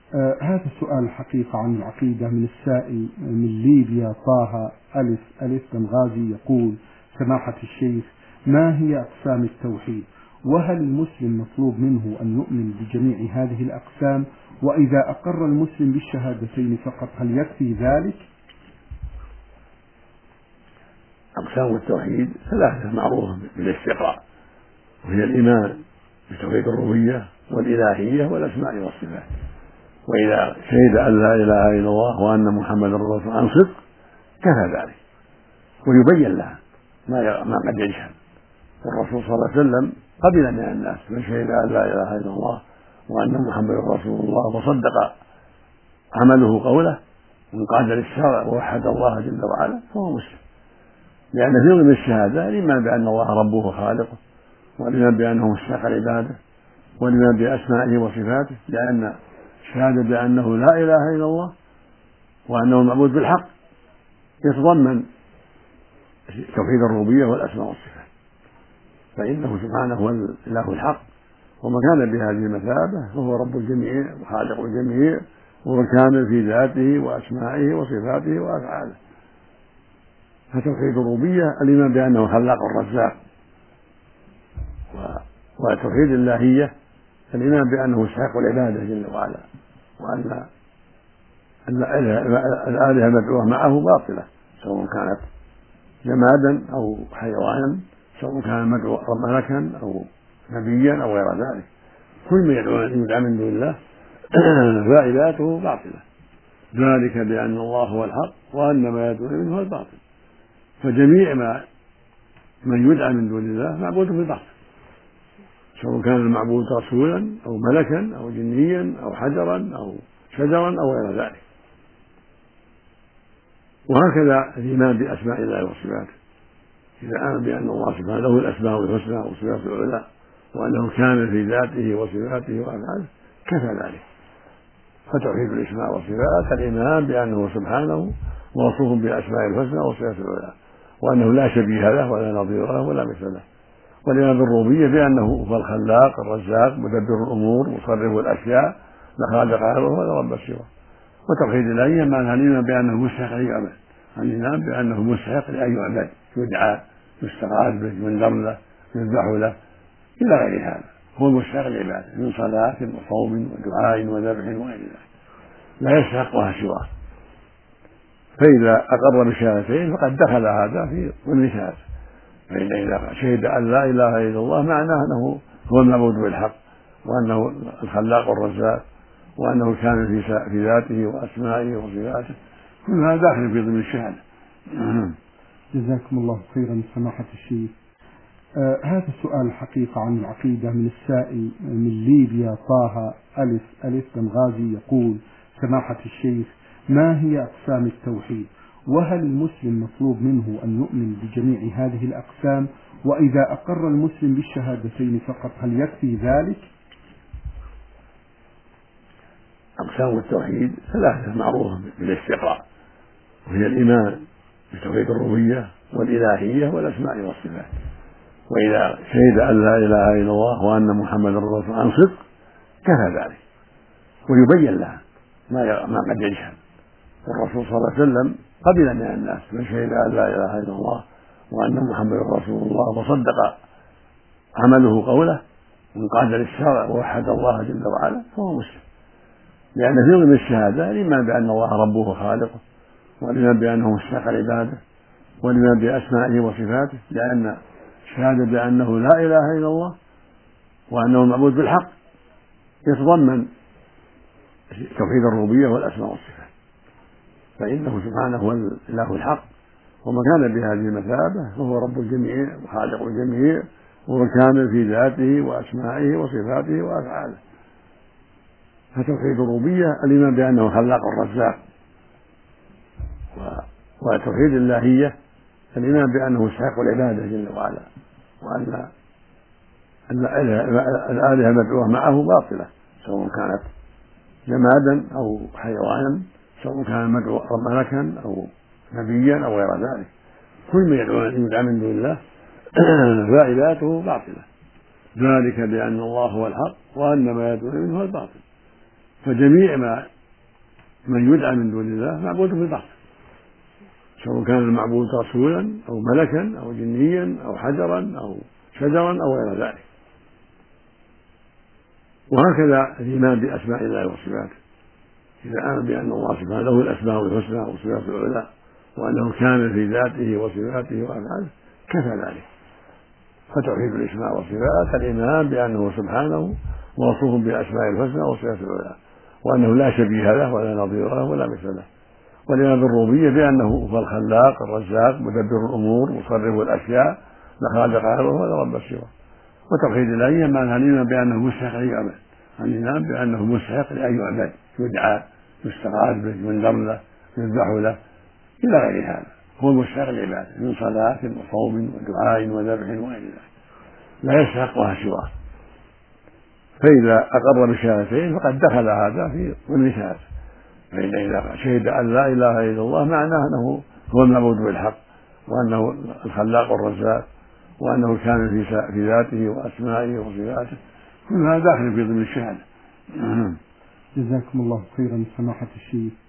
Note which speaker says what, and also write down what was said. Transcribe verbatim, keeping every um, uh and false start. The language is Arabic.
Speaker 1: آه هذا السؤال الحقيقة عن العقيدة من السائل من ليبيا طه ألف ألف بنغازي يقول: سماحة الشيخ، ما هي أقسام التوحيد؟ وهل المسلم مطلوب منه أن يؤمن بجميع هذه الأقسام؟ وإذا أقر المسلم بالشهادتين فقط هل يكفي ذلك؟
Speaker 2: أقسام التوحيد ثلاثة معروفة بالاستقراء، وهي الإيمان بتوحيد الربوبية والإلهية والأسماء والصفات. وإذا شهد أن لا إله إلا الله وأن محمدا رسول الله عن صدق كفى ذلك، ويبين لها ما ما قد يجهل. والرسول صلى الله عليه وسلم قبل من الناس من شهد أن لا إله إلا الله وأن محمدا رسول الله وصدق عمله قوله وانقاد للشرع ووحد الله جل وعلا فهو مسلم، لأن في ضمن الشهادة الإيمان بأن الله ربه وخالقه، والإيمان بأنه مستحق العبادة، والإيمان بأسمائه وصفاته، لأن الشهادة بأنه لا إله إلا الله وأنه المعبود بالحق يتضمن توحيد الربوبية والأسماء والصفات، فإنه سبحانه هو الإله الحق، وما كان بهذه المثابة فهو رب الجميع وخالق الجميع، وهو كامل في ذاته وأسمائه وصفاته وأفعاله. فتوحيد الربوبية الإيمان بأنه خلاق الرزاق، وتوحيد الإلهية الإيمان بأنه مستحق العبادة جل وعلا، وأن الآلهة المدعوة معه باطلة سواء كانت جمادا أو حيوانا، سواء كان مدعو ملكا أو نبيا أو غير ذلك، كل ما يدعى من دون الله فعبادته باطلة، ذلك بأن الله هو الحق وأن ما يدعون منه هو الباطل. فجميع ما من يدعى من دون الله معبود بالباطل، سواء كان المعبود رسولا أو ملكا أو جنيا أو حجرا أو شجرا أو غير ذلك. وهكذا الإيمان بأسماء الله وصفاته، إذا آمن بأن الله سبحانه له الأسماء الحسنى والصفات العلى وأنه كامل في ذاته وصفاته وأفعاله كفى ذلك. فتوحيد الأسماء والصفات الإيمان بأنه سبحانه موصوف بأسماء الحسنى والصفات العلى، وأنه لا شبيه له ولا نظير له ولا مثل له. والإيمان بالربوبية بأنه هو الخلاق الرزاق مدبر الأمور مصرف الأشياء لا خالق غيره ولا رب سواه. وتوحيد الإلهية معناها الإيمان بأنه مستحق أن يعبد، الإيمان بأنه مستحق لأن يعبد، يدعى يستغاث به ينذر له يذبح له إلى غير هذا، هو المستحق العبادة من صلاة وصوم ودعاء وذبح وغير ذلك، لا يستحقها سواه. فإذا أقر بشهادتين فقد دخل هذا في ضمن شهادة. فإن إذا شهد أن لا إله إلا الله معناه أنه هو المعبود بالحق، وأنه الخلاق الرزاق، وأنه كان في ذاته وأسمائه وصفاته، كل هذا داخل في ضمن الشهادة.
Speaker 1: جزاكم الله خيرا سماحة الشيخ. آه هذا السؤال الحقيقة عن العقيدة من السائل من ليبيا طه ألف ألف بنغازي يقول: سماحة الشيخ، ما هي أقسام التوحيد؟ وهل المسلم مطلوب منه أن يؤمن بجميع هذه الأقسام؟ وإذا أقر المسلم بالشهادتين فقط هل يكفي ذلك؟
Speaker 2: أقسام التوحيد ثلاثة معروفة بالاستقراء، وهي الإيمان بتوحيد الربوبية والإلهية والأسماء والصفات. وإذا شهد أن لا إله إلا الله وأن محمدا رسول الله عن صدق كفى ذلك، ويبين لها ما ما قد يجهل. والرسول صلى الله عليه وسلم قبل من الناس من شهد أن لا إله إلا الله وأن محمدا رسول الله وصدق عمله قوله وانقاد للشرع ووحد الله جل وعلا فهو مسلم، لأن في ضمن الشهادة الإيمان بأن الله ربه وخالقه، والإيمان بأنه مستحق العبادة، والإيمان بأسمائه وصفاته، لأن الشهادة بأنه لا إله إلا الله وأنه المعبود بالحق يتضمن توحيد الربوبية والأسماء والصفات، فإنه سبحانه هو الإله الحق، وما كان بهذه المثابة فهو رب الجميع وخالق الجميع، وهو كامل في ذاته وأسمائه وصفاته وأفعاله. فتوحيد الربوبية الإيمان بأنه خلاق الرزاق، وتوحيد الإلهية الإيمان بأنه مستحق العبادة جل وعلا، وأن الآلهة المدعوة معه باطلة سواء كانت جمادا أو حيوانا، سواء كان مدعو ملكا أو نبيا أو غير ذلك، كل ما يدعى من دون الله فعبادته باطلة، ذلك بأن الله هو الحق وأن ما يدعون منه هو الباطل. فجميع ما من يدعى من دون الله معبود بالباطل، سواء كان المعبود رسولا أو ملكا أو جنيا أو حجرا أو شجرا أو غير ذلك. وهكذا الإيمان بأسماء الله وصفاته، إذا آمن بأن الله سبحانه له الأسماء الحسنى والصفات العلى وأنه كامل في ذاته وصفاته وأفعاله كفى ذلك. فتوحيد الأسماء والصفات الإيمان بأنه سبحانه موصوف بالأسماء الحسنى والصفات العلى، وأنه لا شبيه له ولا نظير له ولا مثل له. والإيمان بالربوبية بأنه هو الخلاق الرزاق مدبر الأمور مصرف الأشياء لا خالق غيره ولا رب سواه. وتوحيد الألوهية معناها الإيمان بأنه مستحق أن يعبد، الإيمان بأنه مستحق لأن يعبد، يدعى، يستغاث به، ينذر له، يذبح له إلى غير هذا. هو المستحق للعبادة من صلاة وصوم ودعاء وذبح وغير ذلك، لا يستحقها سواه. فإذا أقر بشهادتين فقد دخل هذا في ضمن شهادته. فإن إذا شهد أن لا إله إلا الله معناه أنه هو المعبود بالحق، وأنه الخلاق الرزاق، وأنه كان في ذاته وأسمائه وصفاته، كل هذا داخل في ضمن الشهادة.
Speaker 1: جزاكم الله خيرا سماحة الشيخ.